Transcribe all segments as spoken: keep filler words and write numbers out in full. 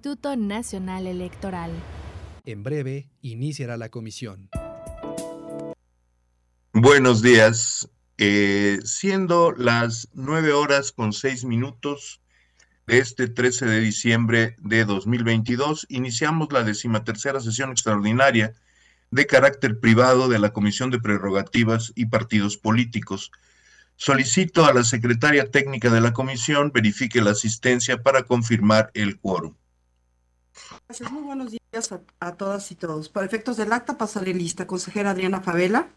Instituto Nacional Electoral. En breve iniciará la comisión. Buenos días. Eh, siendo las nueve horas con seis minutos de este trece de diciembre de dos mil veintidós, iniciamos la decimatercera sesión extraordinaria de carácter privado de la Comisión de Prerrogativas y Partidos Políticos. Solicito a la secretaria técnica de la comisión verifique la asistencia para confirmar el quórum. Gracias, muy buenos días a, a todas y todos. Para efectos del acta pasaré lista. Consejera Adriana Favela.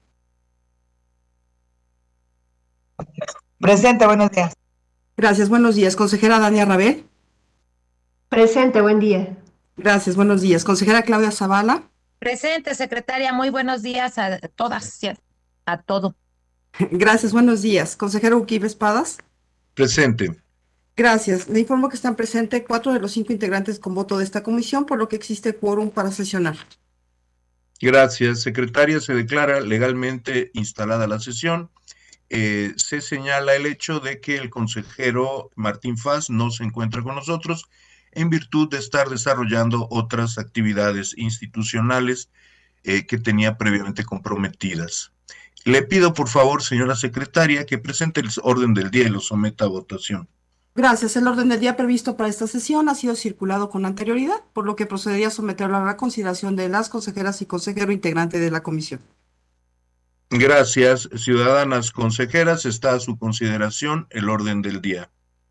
Presente, buenos días. Gracias, buenos días. Consejera Dania Rabel. Presente, buen día. Gracias, buenos días. Consejera Claudia Zavala. Presente, secretaria, muy buenos días a todas y a, a todo. Gracias, buenos días. Consejero Uquibe Espadas. Presente. Gracias. Le informo que están presentes cuatro de los cinco integrantes con voto de esta comisión, por lo que existe quórum para sesionar. Gracias, secretaria. Se declara legalmente instalada la sesión. Eh, se señala el hecho de que el consejero Martín Faz no se encuentra con nosotros en virtud de estar desarrollando otras actividades institucionales eh, que tenía previamente comprometidas. Le pido, por favor, señora secretaria, que presente el orden del día y lo someta a votación. Gracias. El orden del día previsto para esta sesión ha sido circulado con anterioridad, por lo que procedería a someterlo a la consideración de las consejeras y consejero integrante de la comisión. Gracias, ciudadanas consejeras. Está a su consideración el orden del día.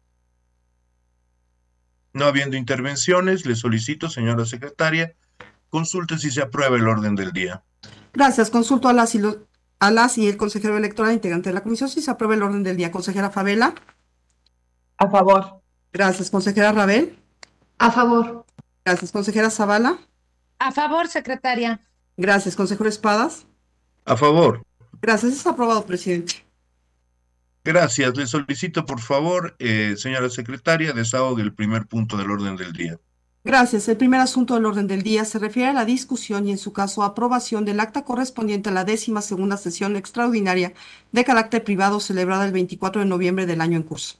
No habiendo intervenciones, le solicito, señora secretaria, consulte si se aprueba el orden del día. Gracias. Consulto a las y, lo, a las y el consejero electoral integrante de la comisión si se aprueba el orden del día. Consejera Favela. A favor. Gracias. Consejera Rabel. A favor. Gracias. Consejera Zavala. A favor, secretaria. Gracias. Consejero Espadas. A favor. Gracias. Es aprobado, presidente. Gracias. Le solicito, por favor, eh, señora secretaria, desahogue el primer punto del orden del día. Gracias. El primer asunto del orden del día se refiere a la discusión y, en su caso, aprobación del acta correspondiente a la décima segunda sesión extraordinaria de carácter privado celebrada el veinticuatro de noviembre del año en curso.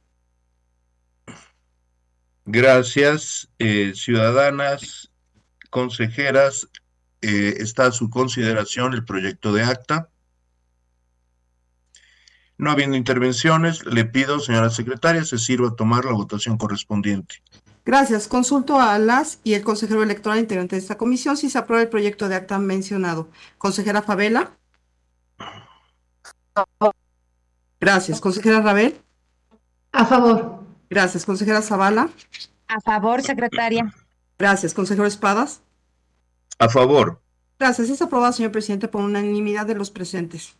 Gracias, eh, ciudadanas, consejeras. Eh, está a su consideración el proyecto de acta. No habiendo intervenciones, le pido, señora secretaria, se sirva a tomar la votación correspondiente. Gracias. Consulto a las y el consejero electoral integrante de esta comisión si se aprueba el proyecto de acta mencionado. Consejera Favela. Gracias. Consejera Rabel. A favor. Gracias. Consejera Zavala. A favor, secretaria. Gracias. Consejero Espadas. A favor. Gracias. Es aprobado, señor presidente, por unanimidad de los presentes.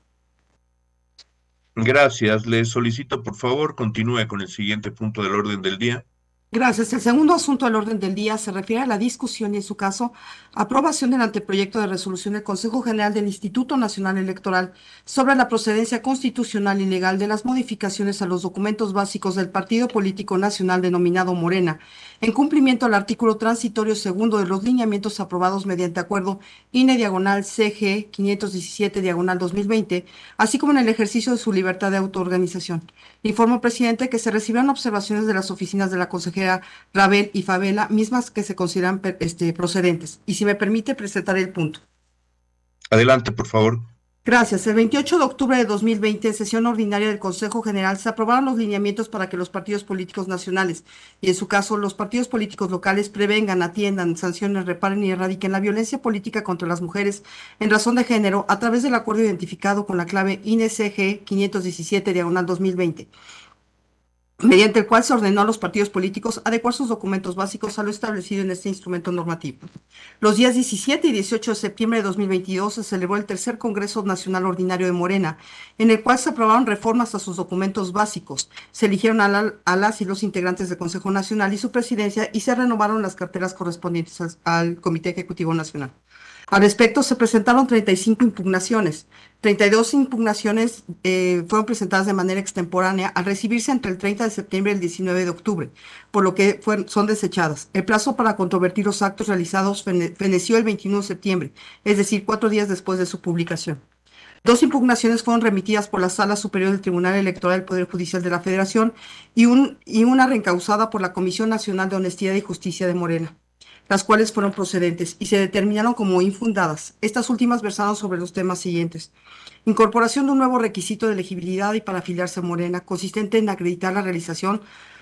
Gracias. Le solicito, por favor, continúe con el siguiente punto del orden del día. Gracias. El segundo asunto al orden del día se refiere a la discusión y, en su caso, aprobación del anteproyecto de resolución del Consejo General del Instituto Nacional Electoral sobre la procedencia constitucional y legal de las modificaciones a los documentos básicos del Partido Político Nacional denominado Morena, en cumplimiento al artículo transitorio segundo de los lineamientos aprobados mediante acuerdo I N E diagonal C G quinientos diecisiete diagonal dos mil veinte, así como en el ejercicio de su libertad de autoorganización. Informo, presidente, que se recibieron observaciones de las oficinas de la consejera Rabel y Favela, mismas que se consideran este, procedentes. Y si me permite presentar el punto. Adelante, por favor. Gracias. El veintiocho de octubre de dos mil veinte, en sesión ordinaria del Consejo General, se aprobaron los lineamientos para que los partidos políticos nacionales, y en su caso los partidos políticos locales, prevengan, atiendan, sancionen, reparen y erradiquen la violencia política contra las mujeres en razón de género a través del acuerdo identificado con la clave I N E C G quinientos diecisiete diagonal dos mil veinte. Mediante el cual se ordenó a los partidos políticos adecuar sus documentos básicos a lo establecido en este instrumento normativo. Los días diecisiete y dieciocho de septiembre de dos mil veintidós se celebró el tercer Congreso Nacional Ordinario de Morena, en el cual se aprobaron reformas a sus documentos básicos, se eligieron a, la, a las y los integrantes del Consejo Nacional y su presidencia y se renovaron las carteras correspondientes al, al Comité Ejecutivo Nacional. Al respecto, se presentaron treinta y cinco impugnaciones. treinta y dos impugnaciones eh, fueron presentadas de manera extemporánea al recibirse entre el treinta de septiembre y el diecinueve de octubre, por lo que fueron, son desechadas. El plazo para controvertir los actos realizados fene, feneció el veintiuno de septiembre, es decir, cuatro días después de su publicación. Dos impugnaciones fueron remitidas por la Sala Superior del Tribunal Electoral del Poder Judicial de la Federación y, un, y una reencausada por la Comisión Nacional de Honestidad y Justicia de Morena, las cuales fueron procedentes y se determinaron como infundadas. Estas últimas versaron sobre los temas siguientes: incorporación de un nuevo requisito de elegibilidad y para afiliarse a Morena, consistente en acreditar la realización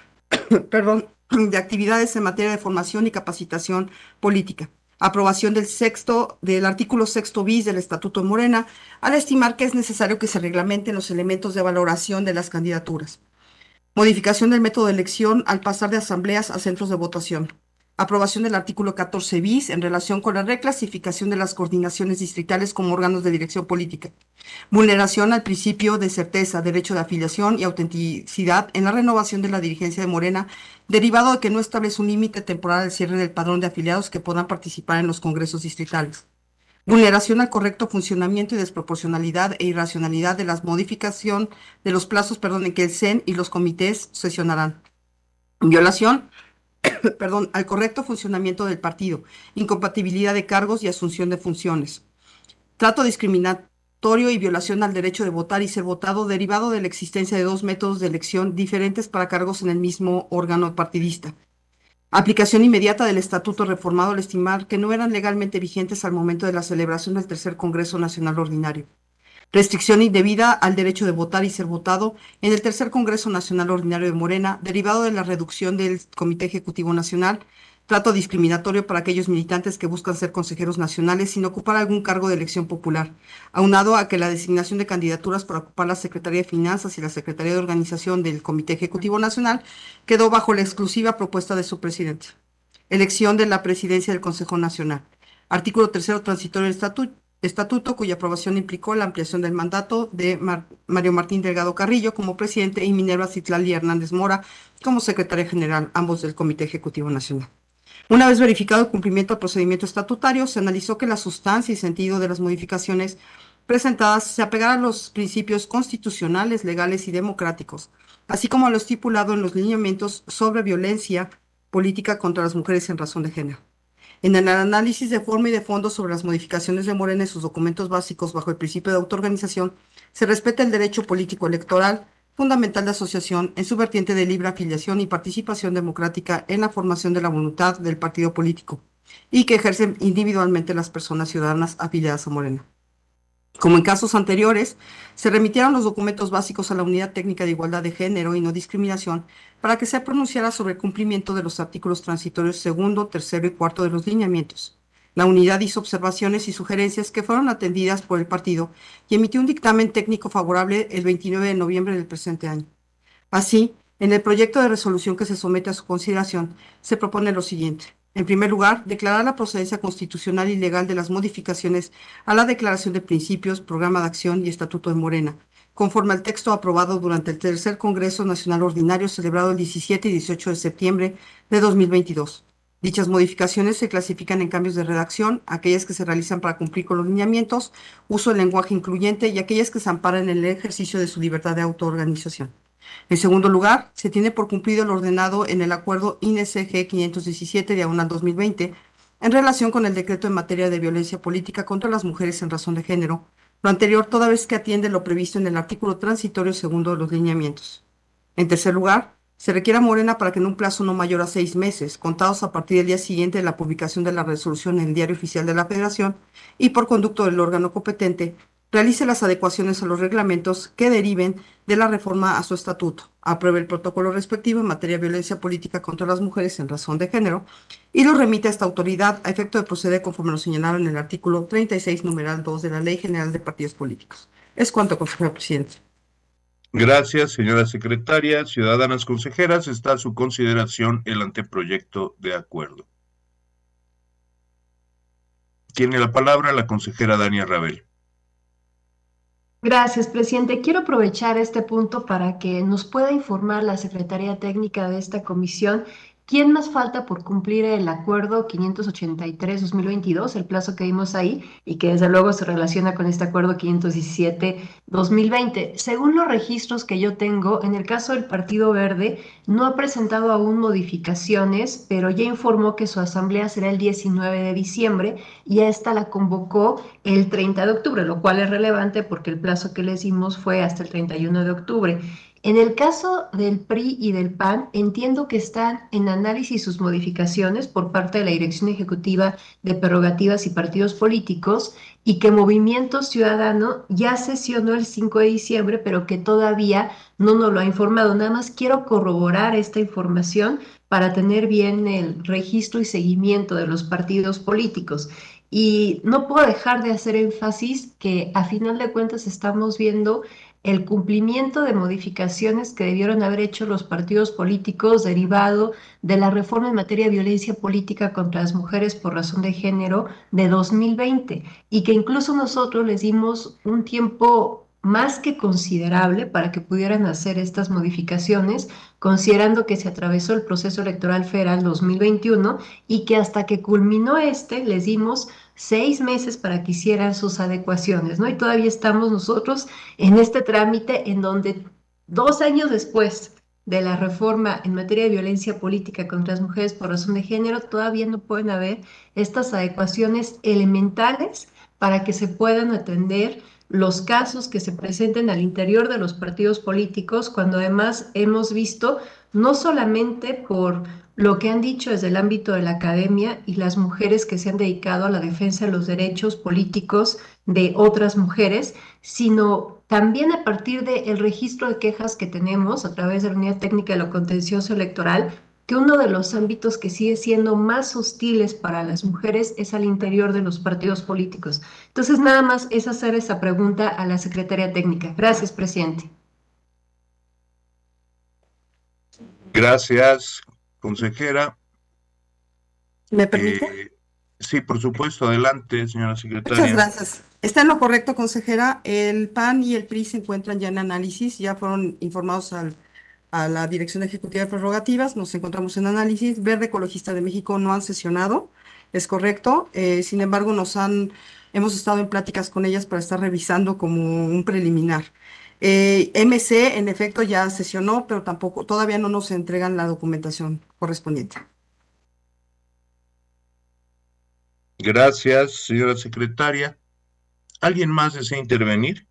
perdón, de actividades en materia de formación y capacitación política. Aprobación del sexto, del artículo sexto bis del Estatuto de Morena, al estimar que es necesario que se reglamenten los elementos de valoración de las candidaturas. Modificación del método de elección al pasar de asambleas a centros de votación. Aprobación del artículo catorce bis en relación con la reclasificación de las coordinaciones distritales como órganos de dirección política. Vulneración al principio de certeza, derecho de afiliación y autenticidad en la renovación de la dirigencia de Morena, derivado de que no establece un límite temporal al cierre del padrón de afiliados que puedan participar en los congresos distritales. Vulneración al correcto funcionamiento y desproporcionalidad e irracionalidad de la modificación de los plazos, perdón, en que el C E N y los comités sesionarán. Violación perdón, al correcto funcionamiento del partido, incompatibilidad de cargos y asunción de funciones. Trato discriminatorio y violación al derecho de votar y ser votado derivado de la existencia de dos métodos de elección diferentes para cargos en el mismo órgano partidista. Aplicación inmediata del Estatuto reformado al estimar que no eran legalmente vigentes al momento de la celebración del Tercer Congreso Nacional Ordinario. Restricción indebida al derecho de votar y ser votado en el Tercer Congreso Nacional Ordinario de Morena, derivado de la reducción del Comité Ejecutivo Nacional. Trato discriminatorio para aquellos militantes que buscan ser consejeros nacionales sin ocupar algún cargo de elección popular, aunado a que la designación de candidaturas para ocupar la Secretaría de Finanzas y la Secretaría de Organización del Comité Ejecutivo Nacional quedó bajo la exclusiva propuesta de su presidente. Elección de la presidencia del Consejo Nacional. Artículo tercero transitorio del Estatuto. Estatuto, cuya aprobación implicó la ampliación del mandato de Mar Mario Martín Delgado Carrillo como presidente y Minerva Citlali Hernández Mora como secretaria general, ambos del Comité Ejecutivo Nacional. Una vez verificado el cumplimiento del procedimiento estatutario, se analizó que la sustancia y sentido de las modificaciones presentadas se apegaran a los principios constitucionales, legales y democráticos, así como a lo estipulado en los lineamientos sobre violencia política contra las mujeres en razón de género. En el análisis de forma y de fondo sobre las modificaciones de Morena y sus documentos básicos bajo el principio de autoorganización, se respeta el derecho político electoral fundamental de asociación en su vertiente de libre afiliación y participación democrática en la formación de la voluntad del partido político y que ejercen individualmente las personas ciudadanas afiliadas a Morena. Como en casos anteriores, se remitieron los documentos básicos a la Unidad Técnica de Igualdad de Género y No Discriminación para que se pronunciara sobre el cumplimiento de los artículos transitorios segundo, tercero y cuarto de los lineamientos. La unidad hizo observaciones y sugerencias que fueron atendidas por el partido y emitió un dictamen técnico favorable el veintinueve de noviembre del presente año. Así, en el proyecto de resolución que se somete a su consideración, se propone lo siguiente. En primer lugar, declarar la procedencia constitucional y legal de las modificaciones a la Declaración de Principios, Programa de Acción y Estatuto de Morena, conforme al texto aprobado durante el Tercer Congreso Nacional Ordinario celebrado el diecisiete y dieciocho de septiembre de dos mil veintidós. Dichas modificaciones se clasifican en cambios de redacción, aquellas que se realizan para cumplir con los lineamientos, uso del lenguaje incluyente y aquellas que se amparan en el ejercicio de su libertad de autoorganización. En segundo lugar, se tiene por cumplido lo ordenado en el acuerdo I N E C G quinientos diecisiete diagonal dos mil veinte en relación con el decreto en materia de violencia política contra las mujeres en razón de género, lo anterior toda vez que atiende lo previsto en el artículo transitorio segundo de los lineamientos. En tercer lugar, se requiere a Morena para que en un plazo no mayor a seis meses, contados a partir del día siguiente de la publicación de la resolución en el Diario Oficial de la Federación y por conducto del órgano competente, realice las adecuaciones a los reglamentos que deriven de la reforma a su estatuto, apruebe el protocolo respectivo en materia de violencia política contra las mujeres en razón de género y lo remite a esta autoridad a efecto de proceder conforme lo señalado en el artículo treinta y seis, numeral dos de la Ley General de Partidos Políticos. Es cuanto, consejero presidente. Gracias, señora secretaria. Ciudadanas consejeras, está a su consideración el anteproyecto de acuerdo. Tiene la palabra la consejera Dania Rabel. Gracias, presidente. Quiero aprovechar este punto para que nos pueda informar la Secretaría Técnica de esta comisión ¿Quién más falta por cumplir el acuerdo quinientos ochenta y tres dos mil veintidós, el plazo que vimos ahí, y que desde luego se relaciona con este acuerdo quinientos diecisiete dos mil veinte? Según los registros que yo tengo, en el caso del Partido Verde, no ha presentado aún modificaciones, pero ya informó que su asamblea será el diecinueve de diciembre y a esta la convocó el treinta de octubre, lo cual es relevante porque el plazo que les dimos fue hasta el treinta y uno de octubre. En el caso del P R I y del P A N, entiendo que están en análisis sus modificaciones por parte de la Dirección Ejecutiva de Prerrogativas y Partidos Políticos y que Movimiento Ciudadano ya sesionó el cinco de diciembre, pero que todavía no nos lo ha informado. Nada más quiero corroborar esta información para tener bien el registro y seguimiento de los partidos políticos. Y no puedo dejar de hacer énfasis que a final de cuentas estamos viendo el cumplimiento de modificaciones que debieron haber hecho los partidos políticos derivado de la reforma en materia de violencia política contra las mujeres por razón de género de dos mil veinte y que incluso nosotros les dimos un tiempo más que considerable para que pudieran hacer estas modificaciones, considerando que se atravesó el proceso electoral federal dos mil veintiuno y que hasta que culminó este les dimos seis meses para que hicieran sus adecuaciones, ¿no? Y todavía estamos nosotros en este trámite en donde dos años después de la reforma en materia de violencia política contra las mujeres por razón de género, todavía no pueden haber estas adecuaciones elementales para que se puedan atender los casos que se presenten al interior de los partidos políticos, cuando además hemos visto, no solamente por lo que han dicho desde el ámbito de la academia y las mujeres que se han dedicado a la defensa de los derechos políticos de otras mujeres, sino también a partir del registro de quejas que tenemos a través de la Unidad Técnica de lo Contencioso Electoral, que uno de los ámbitos que sigue siendo más hostiles para las mujeres es al interior de los partidos políticos. Entonces, nada más es hacer esa pregunta a la Secretaría Técnica. Gracias, presidente. Gracias, consejera. ¿Me permite? Eh, sí, por supuesto. Adelante, señora secretaria. Muchas gracias. Está en lo correcto, consejera. El P A N y el P R I se encuentran ya en análisis, ya fueron informados al, a la Dirección Ejecutiva de Prerrogativas, nos encontramos en análisis. Verde Ecologista de México no han sesionado, es correcto. Eh, sin embargo, nos han, hemos estado en pláticas con ellas para estar revisando como un preliminar. Eh, M C, en efecto, ya sesionó, pero tampoco, todavía no nos entregan la documentación correspondiente. Gracias, señora secretaria. ¿Alguien más desea intervenir?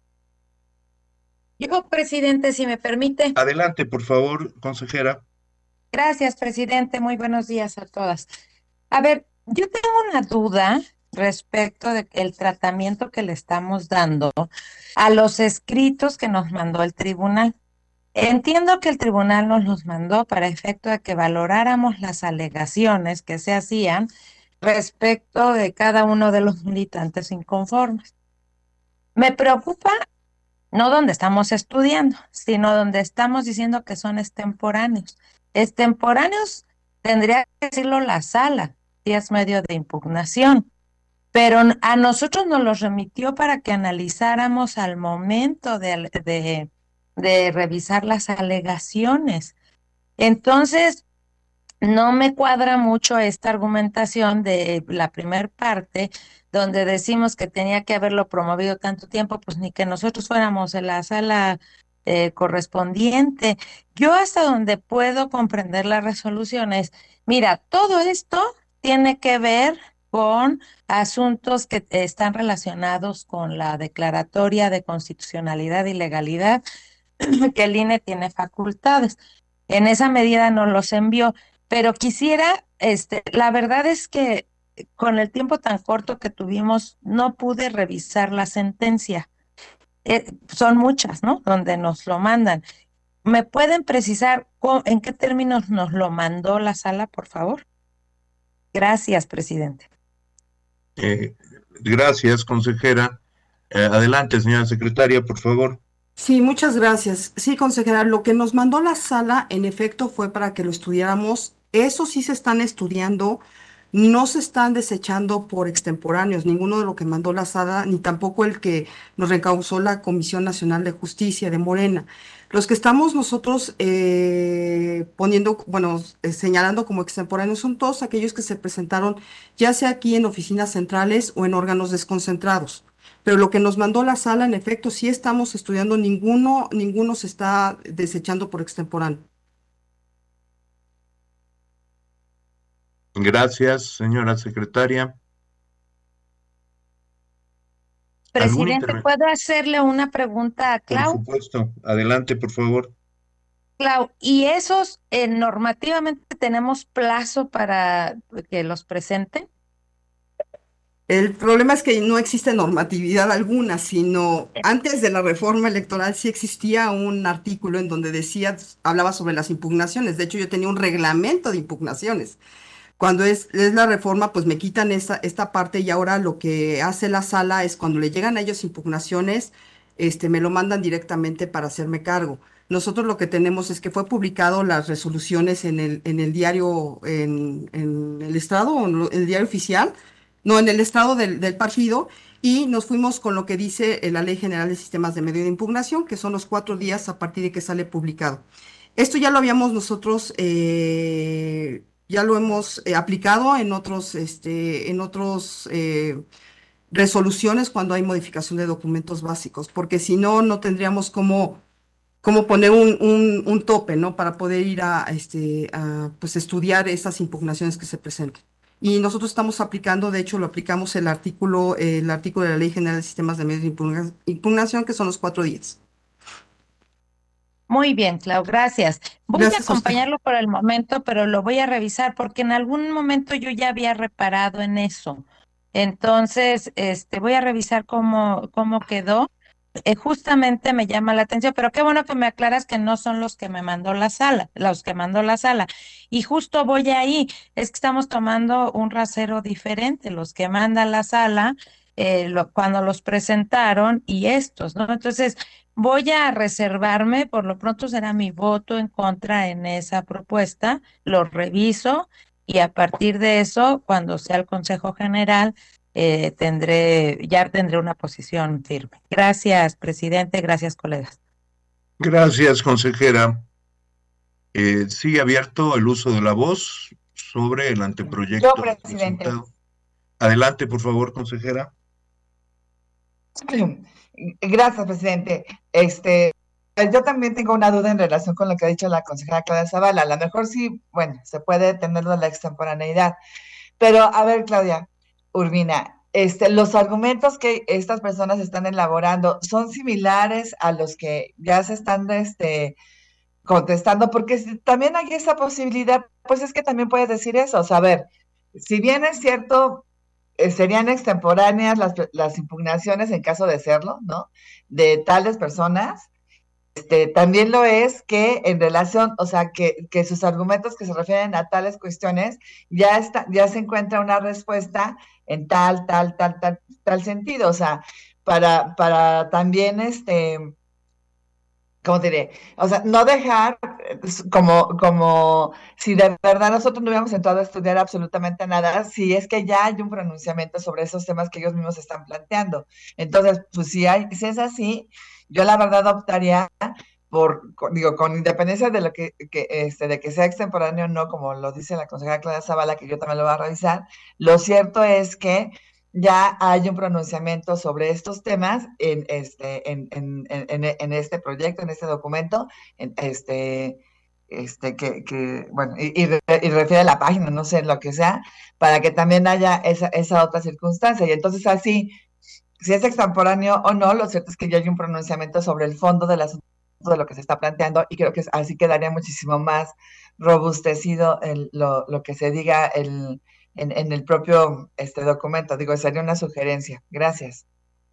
Yo, presidente, si me permite. Adelante, por favor, consejera. Gracias, presidente. Muy buenos días a todas. A ver, yo tengo una duda respecto del tratamiento que le estamos dando a los escritos que nos mandó el tribunal. Entiendo que el tribunal nos los mandó para efecto de que valoráramos las alegaciones que se hacían respecto de cada uno de los militantes inconformes. Me preocupa no donde estamos estudiando, sino donde estamos diciendo que son extemporáneos. Extemporáneos tendría que decirlo la sala, si es medio de impugnación, pero a nosotros nos los remitió para que analizáramos al momento de, de, de revisar las alegaciones. Entonces, no me cuadra mucho esta argumentación de la primer parte, donde decimos que tenía que haberlo promovido tanto tiempo, pues ni que nosotros fuéramos en la sala eh, correspondiente. Yo hasta donde puedo comprender las resoluciones, mira, todo esto tiene que ver con asuntos que están relacionados con la declaratoria de constitucionalidad y legalidad, que el I N E tiene facultades. En esa medida nos los envió, pero quisiera, este, la verdad es que con el tiempo tan corto que tuvimos, no pude revisar la sentencia. Eh, son muchas, ¿no? Donde nos lo mandan. ¿Me pueden precisar cómo, en qué términos nos lo mandó la sala, por favor? Gracias, presidente. Eh, gracias, consejera. Eh, adelante, señora secretaria, por favor. Sí, muchas gracias. Sí, consejera, lo que nos mandó la sala, en efecto, fue para que lo estudiáramos. Eso sí se están estudiando. no se están desechando por extemporáneos, ninguno de lo que mandó la sala, ni tampoco el que nos reencausó la Comisión Nacional de Justicia de Morena. Los que estamos nosotros eh, poniendo, bueno, eh, señalando como extemporáneos son todos aquellos que se presentaron ya sea aquí en oficinas centrales o en órganos desconcentrados. Pero lo que nos mandó la sala, en efecto, sí estamos estudiando, ninguno, ninguno se está desechando por extemporáneo. Gracias, señora secretaria. Presidente, ¿puedo hacerle una pregunta a Clau? Por supuesto. Adelante, por favor. Clau, ¿y esos eh, normativamente tenemos plazo para que los presenten? El problema es que no existe normatividad alguna, sino antes de la reforma electoral sí existía un artículo en donde decía, hablaba sobre las impugnaciones. De hecho, yo tenía un reglamento de impugnaciones. Cuando es, es la reforma, pues me quitan esa, esta parte y ahora lo que hace la sala es cuando le llegan a ellos impugnaciones, este, me lo mandan directamente para hacerme cargo. Nosotros lo que tenemos es que fue publicado las resoluciones en el, en el diario, en, en el estrado, o en el diario oficial, no, en el estrado del, del partido, y nos fuimos con lo que dice eh, la Ley General de Sistemas de Medio de Impugnación, que son los cuatro días a partir de que sale publicado. Esto ya lo habíamos nosotros... Eh, ya lo hemos eh, aplicado en otros, este, en otros eh, resoluciones cuando hay modificación de documentos básicos, porque si no, no tendríamos cómo, cómo poner un, un, un tope, ¿no? Para poder ir a, este, a pues, estudiar esas impugnaciones que se presenten. Y nosotros estamos aplicando, de hecho, lo aplicamos el artículo, eh, el artículo de la Ley General de Sistemas de Medios de Impugna- Impugnación, que son los cuatro días. Muy bien, Clau, gracias. Voy Gracias a a usted. acompañarlo por el momento, pero lo voy a revisar porque en algún momento yo ya había reparado en eso. Entonces, este, voy a revisar cómo, cómo quedó. Eh, justamente me llama la atención, pero qué bueno que me aclaras que no son los que me mandó la sala, los que mandó la sala. Y justo voy ahí, es que estamos tomando un rasero diferente, los que manda la sala, eh, lo- cuando los presentaron y estos, ¿no? Entonces, voy a reservarme, por lo pronto será mi voto en contra en esa propuesta, lo reviso y a partir de eso, cuando sea el Consejo General, eh, tendré, ya tendré una posición firme. Gracias, presidente, gracias, colegas. Gracias, consejera. Eh, sigue abierto el uso de la voz sobre el anteproyecto Yo, presidente. presentado. Adelante, por favor, consejera. Gracias, presidente. Este, pues yo también tengo una duda en relación con lo que ha dicho la consejera Claudia Zavala. A lo mejor sí, bueno, se puede tener de la extemporaneidad. Pero, a ver, Claudia Urbina, este, los argumentos que estas personas están elaborando son similares a los que ya se están este, contestando, porque si también hay esa posibilidad, pues es que también puedes decir eso. O sea, a ver, si bien es cierto, eh, serían extemporáneas las, las impugnaciones en caso de serlo, ¿no? De tales personas. Este, también lo es que en relación, o sea, que, que sus argumentos que se refieren a tales cuestiones, ya está, ya se encuentra una respuesta en tal, tal, tal, tal, tal sentido. O sea, para, para también este, ¿cómo diré? O sea, no dejar eh, como, como si de verdad nosotros no hubiéramos entrado a estudiar absolutamente nada, si es que ya hay un pronunciamiento sobre esos temas que ellos mismos están planteando. Entonces, pues si hay, si es así, yo la verdad optaría por, con- digo, con independencia de lo que, que, este, de que sea extemporáneo o no, como lo dice la consejera Claudia Zavala, que yo también lo voy a revisar, lo cierto es que ya hay un pronunciamiento sobre estos temas en este, en, en, en, en este proyecto, en este documento, en este, este, que, que bueno, y, y, y refiere a la página, no sé, lo que sea, para que también haya esa, esa otra circunstancia. Y entonces así, si es extemporáneo o no, lo cierto es que ya hay un pronunciamiento sobre el fondo del asunto de lo que se está planteando, y creo que así quedaría muchísimo más robustecido el, lo, lo que se diga el, en, en el propio este documento. Digo, sería una sugerencia. Gracias.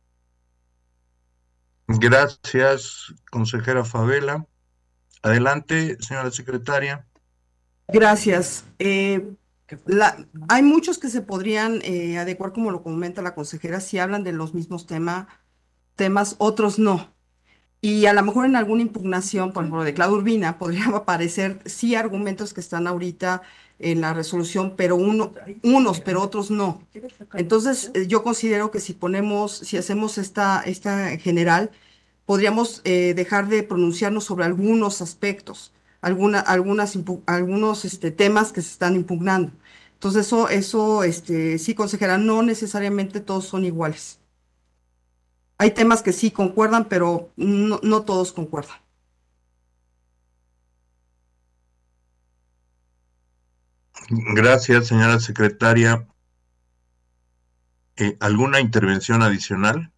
Gracias, consejera Favela. Adelante, señora secretaria. Gracias. Eh, la- hay muchos que se podrían eh, adecuar, como lo comenta la consejera, si hablan de los mismos tema- temas, otros no. Y a lo mejor en alguna impugnación, por ejemplo, de Claudia Urbina, podrían aparecer sí argumentos que están ahorita en la resolución, pero uno, unos, pero otros no. Entonces, eh, yo considero que si ponemos, si hacemos esta, esta general, podríamos eh, dejar de pronunciarnos sobre algunos aspectos, alguna, algunas, impu- algunos este, temas que se están impugnando. Entonces, eso, eso este, sí, consejera, no necesariamente todos son iguales. Hay temas que sí concuerdan, pero no, no todos concuerdan. Gracias, señora secretaria. Eh, ¿alguna intervención adicional?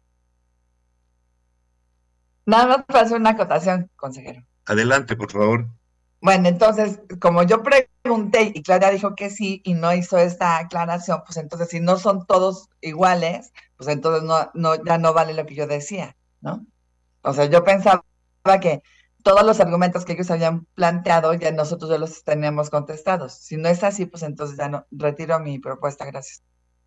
Nada más para hacer una acotación, consejero. Adelante, por favor. Bueno, entonces, como yo pregunté y Claudia dijo que sí y no hizo esta aclaración, pues entonces si no son todos iguales, pues entonces no, no, ya no vale lo que yo decía, ¿no? O sea, yo pensaba que todos los argumentos que ellos habían planteado ya nosotros ya los teníamos contestados. Si no es así, pues entonces ya no, retiro mi propuesta, gracias.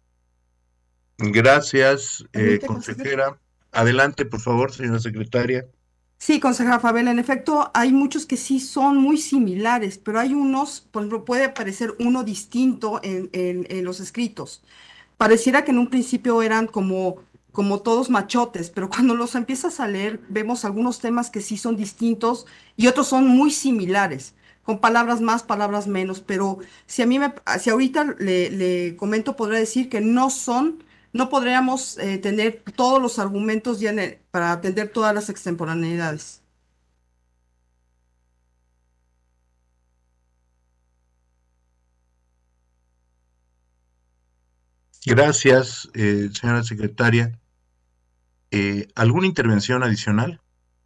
Gracias, eh, Permite, consejera. Adelante, por favor, señora secretaria. Sí, consejera Fabela, en efecto, hay muchos que sí son muy similares, pero hay unos, por ejemplo, puede aparecer uno distinto en, en- en los escritos. Pareciera que en un principio eran como, como todos machotes, pero cuando los empiezas a leer, vemos algunos temas que sí son distintos y otros son muy similares, con palabras más, palabras menos, pero si a mí me, si ahorita le, le comento, podría decir que no son, no podríamos eh, tener todos los argumentos ya en el- para atender todas las extemporaneidades. Gracias, eh, señora secretaria. Eh, ¿alguna intervención adicional?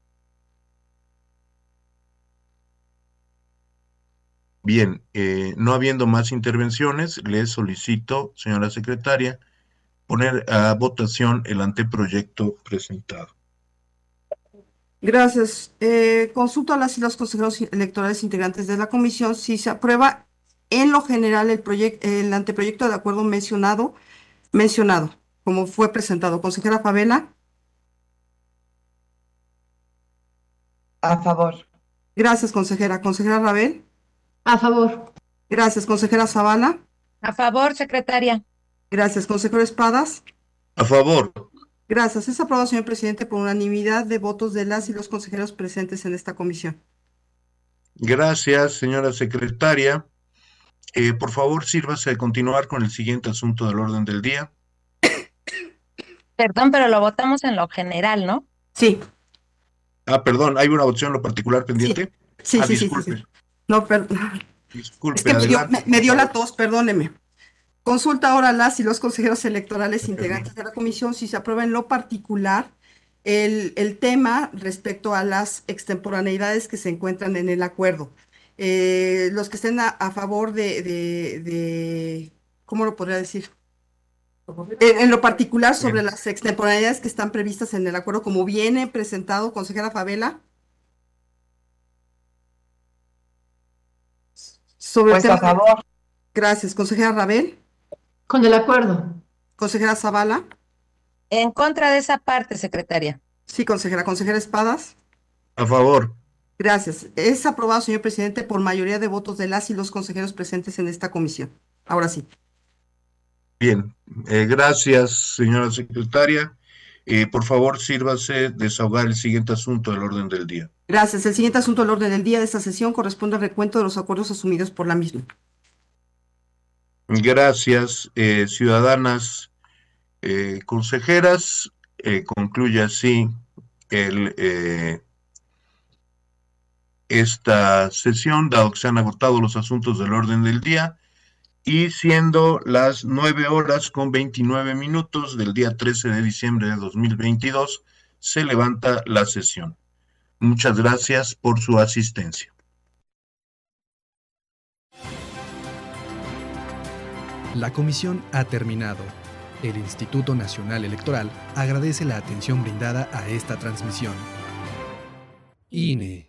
Bien, eh, no habiendo más intervenciones, le solicito, señora secretaria, poner a votación el anteproyecto presentado. Gracias. Eh, consulto a las y los consejeros electorales integrantes de la comisión si se aprueba en lo general el proyecto, el anteproyecto de acuerdo mencionado, mencionado, como fue presentado. Consejera Favela, A favor. gracias, consejera. Consejera Rabel, A favor. gracias, consejera Zavala, A favor, secretaria. gracias, consejero Espadas, A favor. gracias. Es aprobado, señor presidente, por unanimidad de votos de las y los consejeros presentes en esta comisión. Gracias, señora secretaria. Eh, por favor, sírvase de continuar con el siguiente asunto del orden del día. Perdón, pero lo votamos en lo general, ¿no? Sí, Ah, perdón, ¿hay una votación en lo particular pendiente? sí, Ah, sí, sí, sí, disculpe, sí. No, perdón. Es disculpe, que me dio, adelante. me- me dio por la favor. tos, perdóneme. Consulta ahora a las y los consejeros electorales integrantes de la comisión si se aprueba en lo particular el, el tema respecto a las extemporaneidades que se encuentran en el acuerdo. Eh, los que estén a, a favor de, de, de- ¿cómo lo podría decir? En, en lo particular sobre Bien. las extemporaneidades que están previstas en el acuerdo, como viene presentado, consejera Favela. Sobre el Pues a tema, favor. gracias, consejera Rabel, Con el acuerdo. consejera Zavala, En contra de esa parte, secretaria. sí, consejera, consejera Espadas. A favor. Gracias. Es aprobado, señor presidente, por mayoría de votos de las y los consejeros presentes en esta comisión. Ahora sí. Bien, eh, gracias, señora secretaria. Eh, por favor, sírvase desahogar el siguiente asunto del orden del día. Gracias. El siguiente asunto del orden del día de esta sesión corresponde al recuento de los acuerdos asumidos por la misma. Gracias, eh, ciudadanas eh, consejeras. Eh, concluye así el, eh, esta sesión, dado que se han agotado los asuntos del orden del día. Y siendo las nueve horas con veintinueve minutos del día trece de diciembre de dos mil veintidós, se levanta la sesión. Muchas gracias por su asistencia. La comisión ha terminado. El Instituto Nacional Electoral agradece la atención brindada a esta transmisión. I N E.